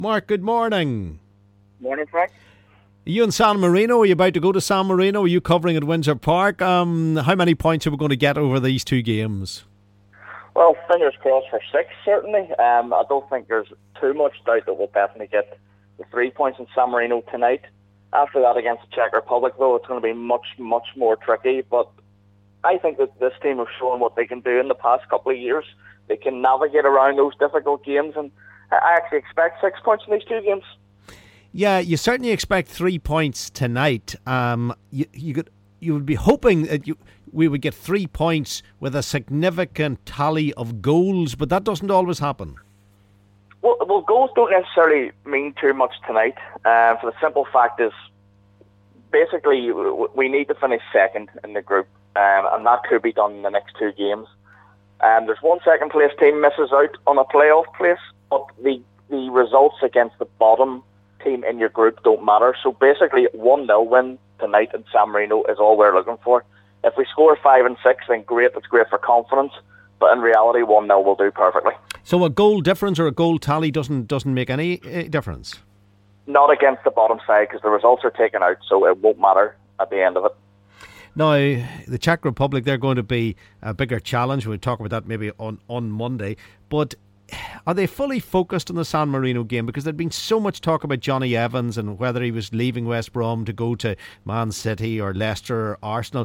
Mark, good morning. Morning, Frank. Are you in San Marino? Are you about to go to San Marino? Are you covering at Windsor Park? How many points are we going to get over these two games? Well, fingers crossed for 6, certainly. I don't think there's too much doubt that we'll definitely get the 3 points in San Marino tonight. After that against the Czech Republic, though, it's going to be much, much more tricky. But I think that this team have shown what they can do in the past couple of years. They can navigate around those difficult games, and I actually expect 6 points in these two games. Yeah, you certainly expect 3 points tonight. You would be hoping that we would get 3 points with a significant tally of goals, but that doesn't always happen. Well, goals don't necessarily mean too much tonight. For the simple fact is, basically, we need to finish second in the group, and that could be done in the next two games. There's one second place team misses out on a playoff place, but the results against the bottom team in your group don't matter. So basically, 1-0 win tonight in San Marino is all we're looking for. If we score 5 and 6, then great, that's great for confidence. But in reality, 1-0 will do perfectly. So a goal difference or a goal tally doesn't make any difference? Not against the bottom side, because the results are taken out, so it won't matter at the end of it. Now, the Czech Republic, they're going to be a bigger challenge. We'll talk about that maybe on Monday. But are they fully focused on the San Marino game? Because there'd been so much talk about Johnny Evans and whether he was leaving West Brom to go to Man City or Leicester or Arsenal.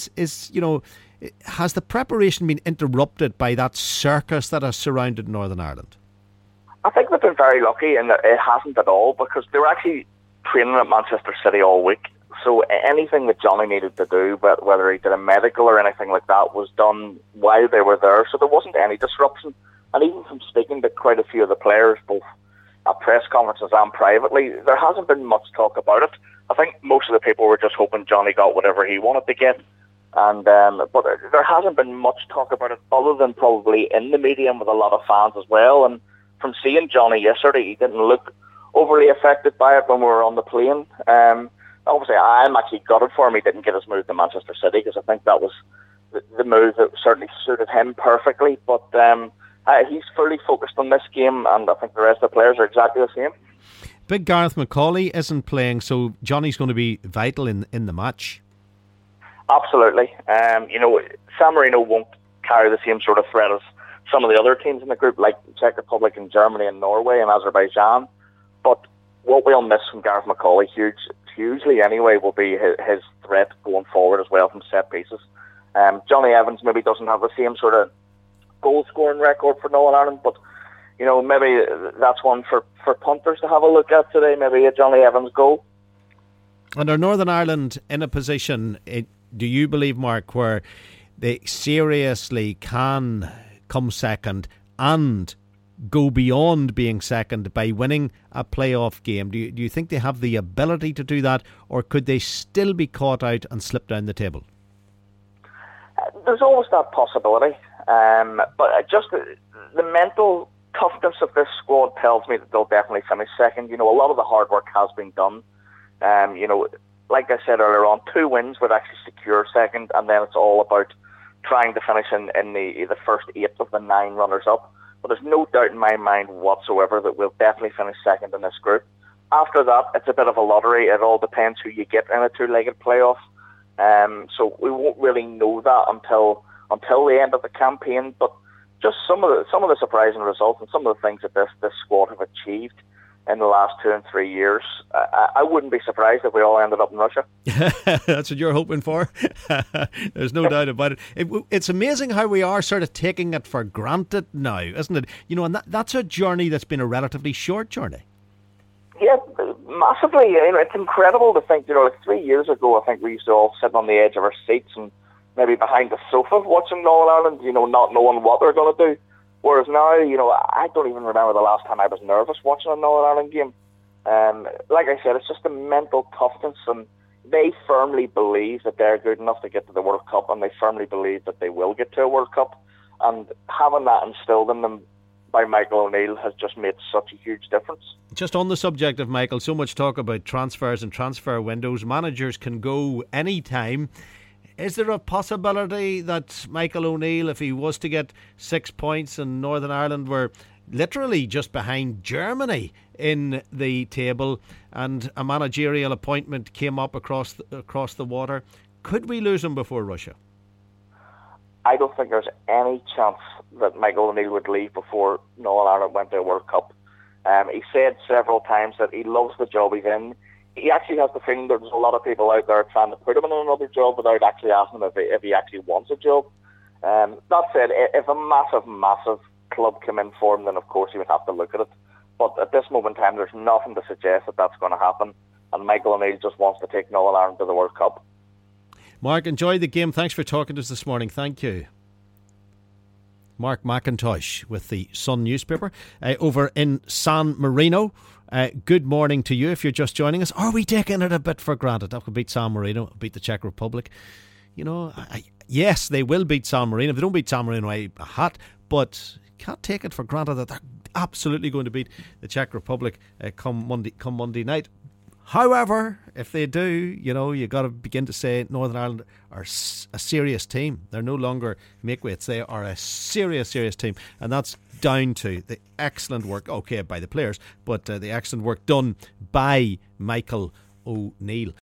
Has the preparation been interrupted by that circus that has surrounded Northern Ireland? I think they've been very lucky, and it hasn't at all, because they were actually training at Manchester City all week. So anything that Johnny needed to do, whether he did a medical or anything like that, was done while they were there. So there wasn't any disruption. And even from speaking to quite a few of the players, both at press conferences and privately, there hasn't been much talk about it. I think most of the people were just hoping Johnny got whatever he wanted to get. And but there hasn't been much talk about it, other than probably in the media and with a lot of fans as well. And from seeing Johnny yesterday, he didn't look overly affected by it when we were on the plane. Obviously, I'm actually gutted for him he didn't get his move to Manchester City, because I think that was the move that certainly suited him perfectly. But he's fully focused on this game, and I think the rest of the players are exactly the same. Big Gareth McCauley isn't playing, so Johnny's going to be vital in the match. Absolutely. San Marino won't carry the same sort of threat as some of the other teams in the group, like Czech Republic and Germany and Norway and Azerbaijan. But what we'll miss from Gareth McCauley, hugely anyway, will be his threat going forward as well from set pieces. Johnny Evans maybe doesn't have the same sort of goal-scoring record for Northern Ireland, but maybe that's one for punters to have a look at today, maybe a Johnny Evans goal. And are Northern Ireland in a position, do you believe, Mark, where they seriously can come second and go beyond being second by winning a playoff game? Do you think they have the ability to do that, or could they still be caught out and slip down the table? There's always that possibility, but just the mental toughness of this squad tells me that they'll definitely finish second. A lot of the hard work has been done. Like I said earlier on, 2 wins would actually secure second, and then it's all about trying to finish in the first 8 of the 9 runners-up. But there's no doubt in my mind whatsoever that we'll definitely finish second in this group. After that, it's a bit of a lottery. It all depends who you get in a 2-legged playoff. So we won't really know that until the end of the campaign. But just some of the surprising results and some of the things that this squad have achieved in the last 2 and 3 years, I wouldn't be surprised if we all ended up in Russia. That's what you're hoping for. There's no doubt about it. It's amazing how we are sort of taking it for granted now, isn't it? And that's a journey that's been a relatively short journey. Yeah, massively. It's incredible to think, like 3 years ago, I think we used to all sit on the edge of our seats and maybe behind the sofa watching Northern Ireland, not knowing what they're going to do. Whereas now, I don't even remember the last time I was nervous watching a Northern Ireland game. Like I said, it's just a mental toughness, and they firmly believe that they're good enough to get to the World Cup, and they firmly believe that they will get to a World Cup. And having that instilled in them by Michael O'Neill has just made such a huge difference. Just on the subject of Michael, so much talk about transfers and transfer windows. Managers can go any time. Is there a possibility that Michael O'Neill, if he was to get 6 points and Northern Ireland were literally just behind Germany in the table, and a managerial appointment came up across the water. Could we lose them before Russia? I don't think there's any chance that Michael O'Neill would leave before Northern Ireland went to a World Cup. He said several times that he loves the job he's in. He actually has the feeling there's a lot of people out there trying to put him in another job without actually asking him if he actually wants a job. That said, if a massive club came in for him, then of course he would have to look at it. But at this moment in time, there's nothing to suggest that that's going to happen. And Michael O'Neill just wants to take Northern Ireland to the World Cup. Mark, enjoy the game. Thanks for talking to us this morning. Thank you. Mark McIntosh with the Sun newspaper over in San Marino. Good morning to you if you're just joining us. Are we taking it a bit for granted? That could beat San Marino, beat the Czech Republic. You know, yes, they will beat San Marino. If they don't beat San Marino, a hat. But you can't take it for granted that they're absolutely going to beat the Czech Republic come Monday night. However, if they do, you know, you got to begin to say Northern Ireland are a serious team. They're no longer makeweights. They are a serious team, and that's down to the excellent work, by the players, but the excellent work done by Michael O'Neill.